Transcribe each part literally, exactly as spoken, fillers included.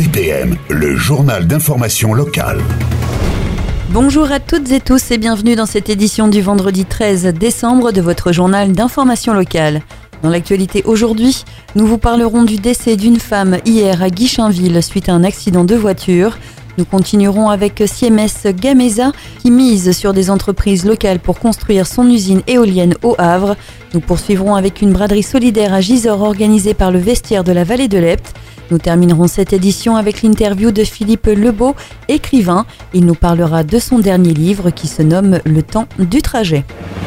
B P M, le journal d'information locale. Bonjour à toutes et tous et bienvenue dans cette édition du vendredi treize décembre de votre journal d'information locale. Dans l'actualité aujourd'hui, nous vous parlerons du décès d'une femme hier à Guichainville suite à un accident de voiture. Nous continuerons avec Siemens Gamesa qui mise sur des entreprises locales pour construire son usine éolienne au Havre. Nous poursuivrons avec une braderie solidaire à Gisors organisée par le Vestiaire de la Vallée de l'Epte. Nous terminerons cette édition avec l'interview de Philippe Lebeau, écrivain. Il nous parlera de son dernier livre qui se nomme Le temps du trajet.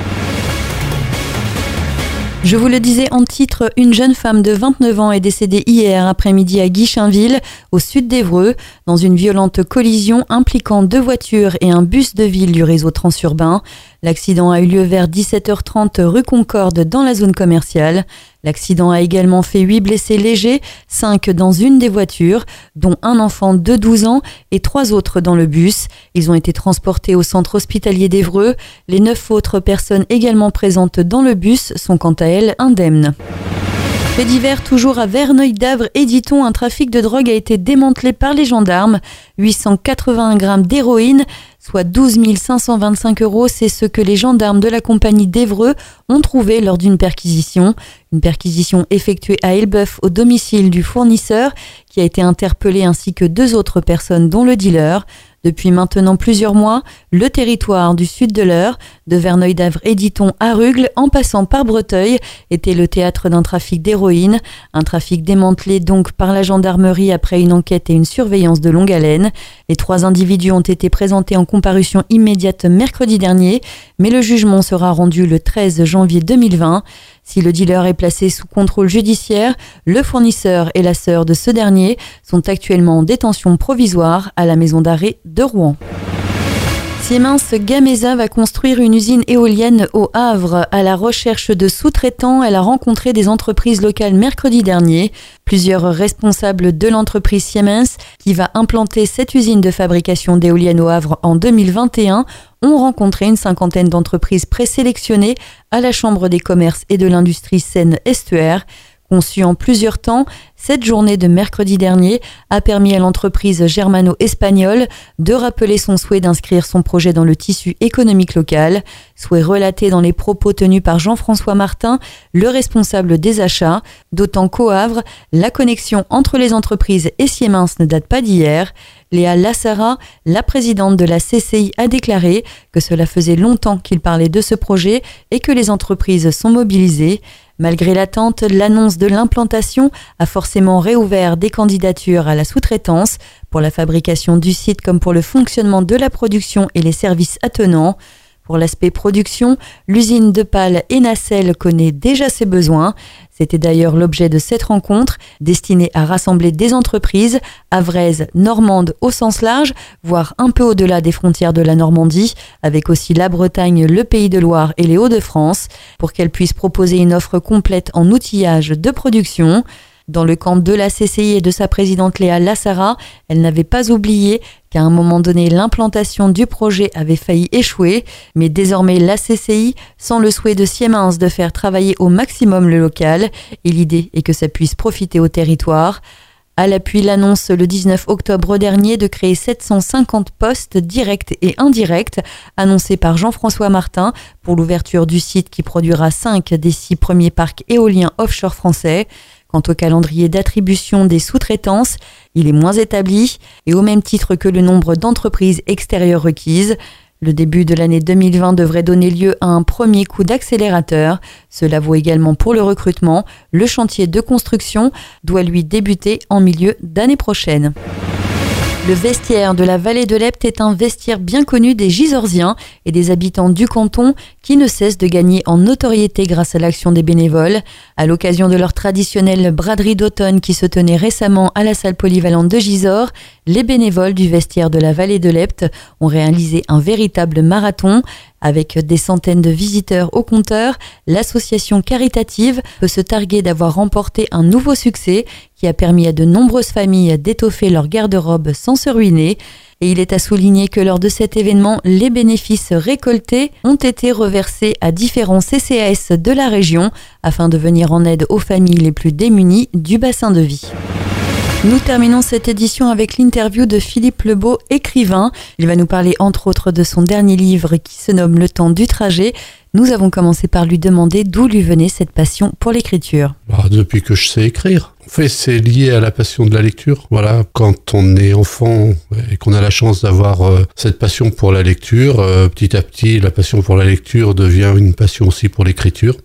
Je vous le disais en titre, une jeune femme de vingt-neuf ans est décédée hier après-midi à Guichainville, au sud d'Évreux, dans une violente collision impliquant deux voitures et un bus de ville du réseau transurbain. L'accident a eu lieu vers dix-sept heures trente rue Concorde dans la zone commerciale. L'accident a également fait huit blessés légers, cinq dans une des voitures, dont un enfant de douze ans et trois autres dans le bus. Ils ont été transportés au centre hospitalier d'Évreux. Les neuf autres personnes également présentes dans le bus sont quant à elles indemnes. Fait divers toujours à Verneuil-d'Avre et Diton, un trafic de drogue a été démantelé par les gendarmes. huit cent quatre-vingt-un grammes d'héroïne, soit douze mille cinq cent vingt-cinq euros, c'est ce que les gendarmes de la compagnie d'Évreux ont trouvé lors d'une perquisition. Une perquisition effectuée à Elbeuf au domicile du fournisseur qui a été interpellé ainsi que deux autres personnes dont le dealer. Depuis maintenant plusieurs mois, le territoire du sud de l'Eure, de Verneuil-d'Avre et Diton à Rugles, en passant par Breteuil, était le théâtre d'un trafic d'héroïne. Un trafic démantelé donc par la gendarmerie après une enquête et une surveillance de longue haleine. Les trois individus ont été présentés en comparution immédiate mercredi dernier, mais le jugement sera rendu le treize janvier deux mille vingt. Si le dealer est placé sous contrôle judiciaire, le fournisseur et la sœur de ce dernier sont actuellement en détention provisoire à la maison d'arrêt de Rouen. Siemens Gamesa va construire une usine éolienne au Havre. À la recherche de sous-traitants, elle a rencontré des entreprises locales mercredi dernier. Plusieurs responsables de l'entreprise Siemens, qui va implanter cette usine de fabrication d'éoliennes au Havre en deux mille vingt et un, ont rencontré une cinquantaine d'entreprises présélectionnées à la Chambre des commerces et de l'industrie Seine-Estuaire. Conçue en plusieurs temps, cette journée de mercredi dernier a permis à l'entreprise germano-espagnole de rappeler son souhait d'inscrire son projet dans le tissu économique local, souhait relaté dans les propos tenus par Jean-François Martin, le responsable des achats, d'autant qu'au Havre, la connexion entre les entreprises et Siemens ne date pas d'hier. Léa Lassara, la présidente de la C C I, a déclaré que cela faisait longtemps qu'il parlait de ce projet et que les entreprises sont mobilisées. Malgré l'attente, l'annonce de l'implantation a forcément réouvert des candidatures à la sous-traitance pour la fabrication du site comme pour le fonctionnement de la production et les services attenants. Pour l'aspect production, l'usine de pales et nacelles connaît déjà ses besoins. C'était d'ailleurs l'objet de cette rencontre, destinée à rassembler des entreprises havraises, normandes au sens large, voire un peu au-delà des frontières de la Normandie, avec aussi la Bretagne, le Pays de Loire et les Hauts-de-France, pour qu'elles puissent proposer une offre complète en outillage de production. Dans le camp de la C C I et de sa présidente Léa Lassara, elle n'avait pas oublié qu'à un moment donné, l'implantation du projet avait failli échouer. Mais désormais, la C C I sent le souhait de Siemens de faire travailler au maximum le local. Et l'idée est que ça puisse profiter au territoire. À l'appui, l'annonce le dix-neuf octobre dernier de créer sept cent cinquante postes directs et indirects, annoncés par Jean-François Martin pour l'ouverture du site qui produira cinq des six premiers parcs éoliens offshore français. Quant au calendrier d'attribution des sous-traitances, il est moins établi et au même titre que le nombre d'entreprises extérieures requises. Le début de l'année deux mille vingt devrait donner lieu à un premier coup d'accélérateur. Cela vaut également pour le recrutement. Le chantier de construction doit lui débuter en milieu d'année prochaine. Le Vestiaire de la Vallée de l'Epte est un vestiaire bien connu des Gisorsiens et des habitants du canton qui ne cessent de gagner en notoriété grâce à l'action des bénévoles. À l'occasion de leur traditionnelle braderie d'automne qui se tenait récemment à la salle polyvalente de Gisors, les bénévoles du Vestiaire de la Vallée de l'Epte ont réalisé un véritable marathon. Avec des centaines de visiteurs au compteur, l'association caritative peut se targuer d'avoir remporté un nouveau succès qui a permis à de nombreuses familles d'étoffer leur garde-robe sans se ruiner. Et il est à souligner que lors de cet événement, les bénéfices récoltés ont été reversés à différents C C A S de la région afin de venir en aide aux familles les plus démunies du bassin de vie. Nous terminons cette édition avec l'interview de Philippe Lebeau, écrivain. Il va nous parler entre autres de son dernier livre qui se nomme Le temps du trajet. Nous avons commencé par lui demander d'où lui venait cette passion pour l'écriture. Bah, depuis que je sais écrire. En fait, c'est lié à la passion de la lecture. Voilà, quand on est enfant et qu'on a la chance d'avoir euh, cette passion pour la lecture, euh, petit à petit, la passion pour la lecture devient une passion aussi pour l'écriture.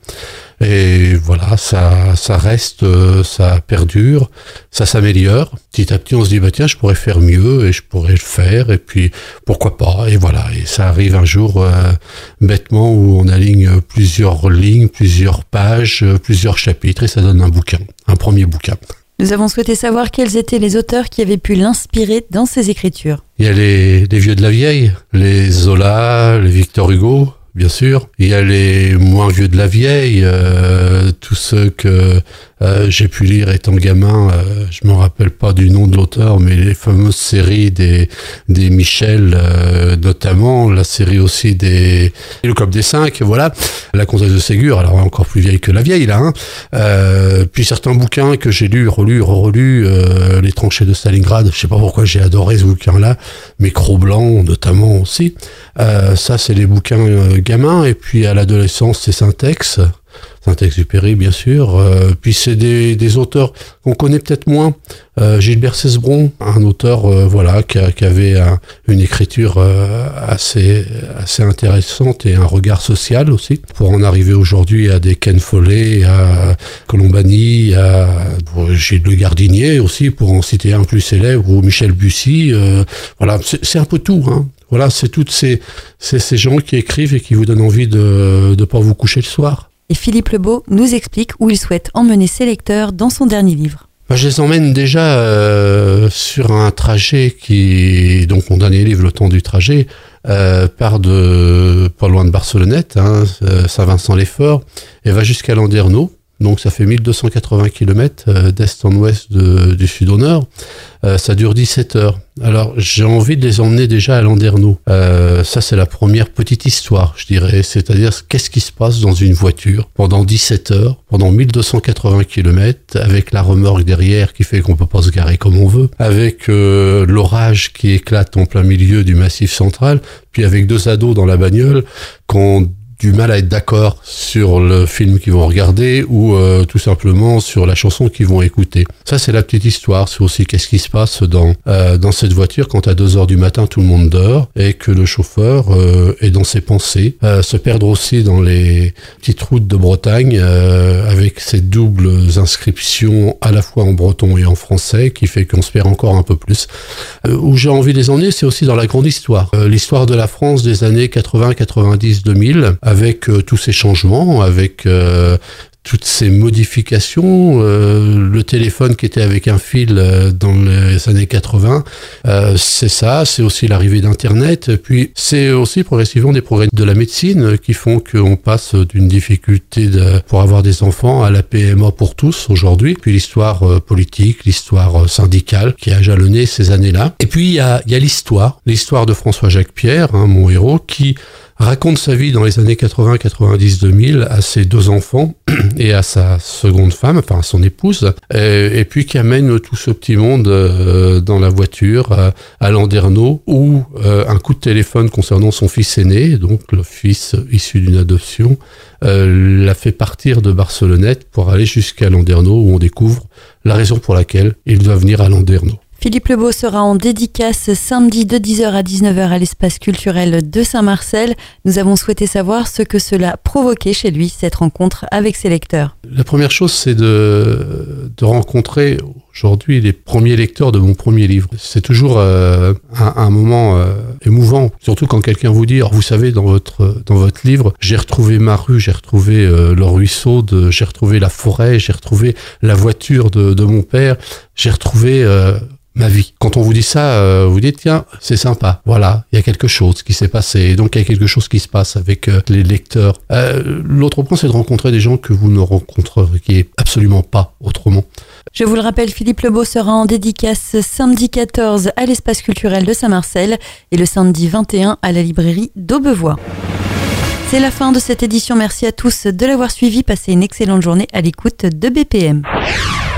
Et voilà, ça, ça reste, euh, ça perdure, ça s'améliore. Petit à petit, on se dit, bah tiens, je pourrais faire mieux et je pourrais le faire. Et puis, pourquoi pas? Et voilà, et ça arrive un jour euh, bêtement où on aligne plusieurs lignes, plusieurs pages, plusieurs chapitres et ça donne un bouquin, un premier bouquin. Nous avons souhaité savoir quels étaient les auteurs qui avaient pu l'inspirer dans ses écritures. Il y a les, les vieux de la vieille, les Zola, les Victor Hugo, bien sûr. Il y a les moins vieux de la vieille, euh, tous ceux que euh, j'ai pu lire étant gamin. Euh, je me rappelle pas du nom de l'auteur, mais les fameuses séries des des Michel, euh, notamment la série aussi des Le Club des Cinq, voilà. La Comtesse de Ségur, alors encore plus vieille que la vieille là. Hein. Euh, puis certains bouquins que j'ai lus, relus, relus, euh, Les Tranchées de Stalingrad. Je sais pas pourquoi j'ai adoré ce bouquin-là, mais Cro-Blanc notamment aussi. Euh, ça, c'est les bouquins euh, gamins. Et puis à l'adolescence, c'est Syntex. Saint-Exupéry, bien sûr. Euh, puis c'est des, des auteurs qu'on connaît peut-être moins. Euh, Gilbert Cesbron, un auteur euh, voilà qui, a, qui avait un, une écriture euh, assez assez intéressante et un regard social aussi. Pour en arriver aujourd'hui à des Ken Follett, à Colombani, à bon, Gilles Le Gardinier aussi, pour en citer un plus célèbre, ou Michel Bussy. Euh, voilà, c'est, c'est un peu tout. Hein. Voilà, c'est toutes ces, ces ces gens qui écrivent et qui vous donnent envie de de pas vous coucher le soir. Et Philippe Lebeau nous explique où il souhaite emmener ses lecteurs dans son dernier livre. Je les emmène déjà euh, sur un trajet qui, donc mon dernier livre, Le temps du trajet, euh, part de pas loin de Barcelonnette, hein, Saint-Vincent-les-Forts, et va jusqu'à Landerneau. Donc ça fait mille deux cent quatre-vingts kilomètres euh, d'est en ouest, de, du sud au nord. Euh, ça dure dix-sept heures. Alors j'ai envie de les emmener déjà à Landerneau. Euh, ça c'est la première petite histoire, je dirais. C'est-à-dire qu'est-ce qui se passe dans une voiture pendant dix-sept heures, pendant mille deux cent quatre-vingts kilomètres, avec la remorque derrière qui fait qu'on peut pas se garer comme on veut, avec euh, l'orage qui éclate en plein milieu du Massif central, puis avec deux ados dans la bagnole qu'on du mal à être d'accord sur le film qu'ils vont regarder ou euh, tout simplement sur la chanson qu'ils vont écouter. Ça, c'est la petite histoire. C'est aussi qu'est-ce qui se passe dans euh, dans cette voiture quand à deux heures du matin, tout le monde dort et que le chauffeur euh, est dans ses pensées. Euh, se perdre aussi dans les petites routes de Bretagne euh, avec ces doubles inscriptions à la fois en breton et en français qui fait qu'on se perd encore un peu plus. Euh, où j'ai envie de les emmener, c'est aussi dans la grande histoire. Euh, l'histoire de la France des années quatre-vingts, quatre-vingt-dix, deux mille, avec euh, tous ces changements, avec euh, toutes ces modifications, euh, le téléphone qui était avec un fil euh, dans les années quatre-vingts, euh, c'est ça, c'est aussi l'arrivée d'Internet, puis c'est aussi progressivement des progrès de la médecine qui font qu'on passe d'une difficulté de, pour avoir des enfants à la P M A pour tous aujourd'hui, puis l'histoire euh, politique, l'histoire euh, syndicale qui a jalonné ces années-là. Et puis il y a, il y a l'histoire, l'histoire de François-Jacques Pierre, hein, mon héros, qui raconte sa vie dans les années quatre-vingts, quatre-vingt-dix, deux mille à ses deux enfants et à sa seconde femme, enfin à son épouse, et, et puis qui amène tout ce petit monde euh, dans la voiture à, à Landerneau où euh, un coup de téléphone concernant son fils aîné, donc le fils issu d'une adoption, euh, l'a fait partir de Barcelonnette pour aller jusqu'à Landerneau où on découvre la raison pour laquelle il doit venir à Landerneau. Philippe Lebeau sera en dédicace samedi de dix heures à dix-neuf heures à l'espace culturel de Saint-Marcel. Nous avons souhaité savoir ce que cela provoquait chez lui, cette rencontre avec ses lecteurs. La première chose, c'est de, de rencontrer aujourd'hui les premiers lecteurs de mon premier livre. C'est toujours euh, un, un moment euh, émouvant, surtout quand quelqu'un vous dit, oh, vous savez, dans votre dans votre livre, j'ai retrouvé ma rue, j'ai retrouvé euh, le ruisseau, de, j'ai retrouvé la forêt, j'ai retrouvé la voiture de, de mon père, j'ai retrouvé euh, ma vie. Quand on vous dit ça, euh, vous dites tiens, c'est sympa. Voilà, il y a quelque chose qui s'est passé. Et donc il y a quelque chose qui se passe avec euh, les lecteurs. Euh, l'autre point, c'est de rencontrer des gens que vous ne rencontreriez absolument pas autrement. Je vous le rappelle, Philippe Lebeau sera en dédicace samedi quatorze à l'espace culturel de Saint-Marcel et le samedi vingt et un à la librairie d'Aubevoie. C'est la fin de cette édition. Merci à tous de l'avoir suivi. Passez une excellente journée à l'écoute de B P M.